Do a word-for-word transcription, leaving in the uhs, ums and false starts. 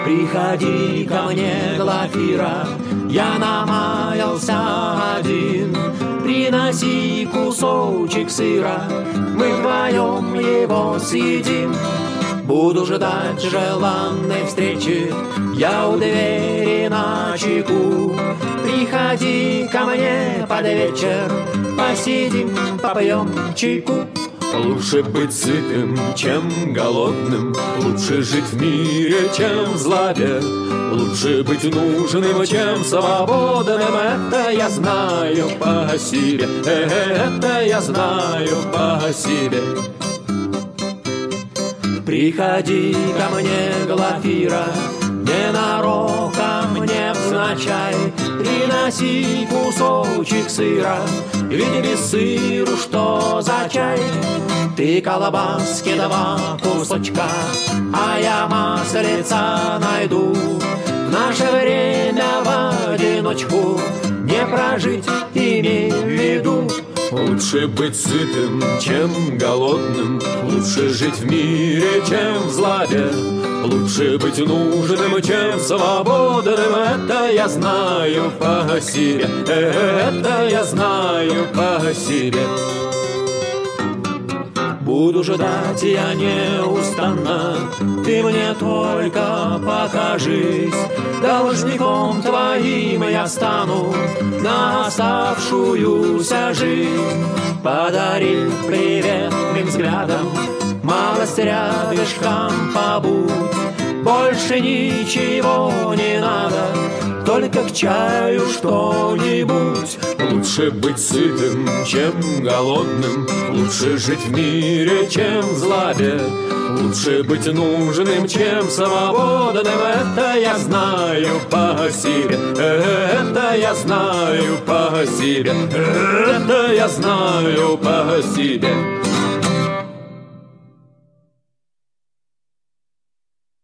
Приходи ко мне, Глафира, я намаялся один. Приноси кусочек сыра, мы вдвоем его съедим. Буду ждать желанной встречи, я у двери начеку. Приходи ко мне под вечер, посидим, попьем чайку. Лучше быть сытым, чем голодным, лучше жить в мире, чем в злобе. Лучше быть нужным, чем свободным, это я знаю по себе, это я знаю по себе. Приходи ко мне, Глафира, ненароком, невзначай. Приноси кусочек сыра, ведь без сыру что за чай? Ты колбаски два кусочка, а я маслица найду. В наше время в одиночку не прожить, имей в виду. Лучше быть сытым, чем голодным, лучше жить в мире, чем в злобе. Лучше быть нужным, чем свободным, это я знаю по себе, это я знаю по себе. Буду ждать я неустанно, ты мне только покажись. Должником твоим я стану на оставшуюся жизнь. Подари приветным взглядом, малость рядышком побудь. Больше ничего не надо, только к чаю что-нибудь. Лучше быть сытым, чем голодным, лучше жить в мире, чем в злобе. Лучше быть нужным, чем свободным, это я знаю по себе, это я знаю по себе, это я знаю по себе.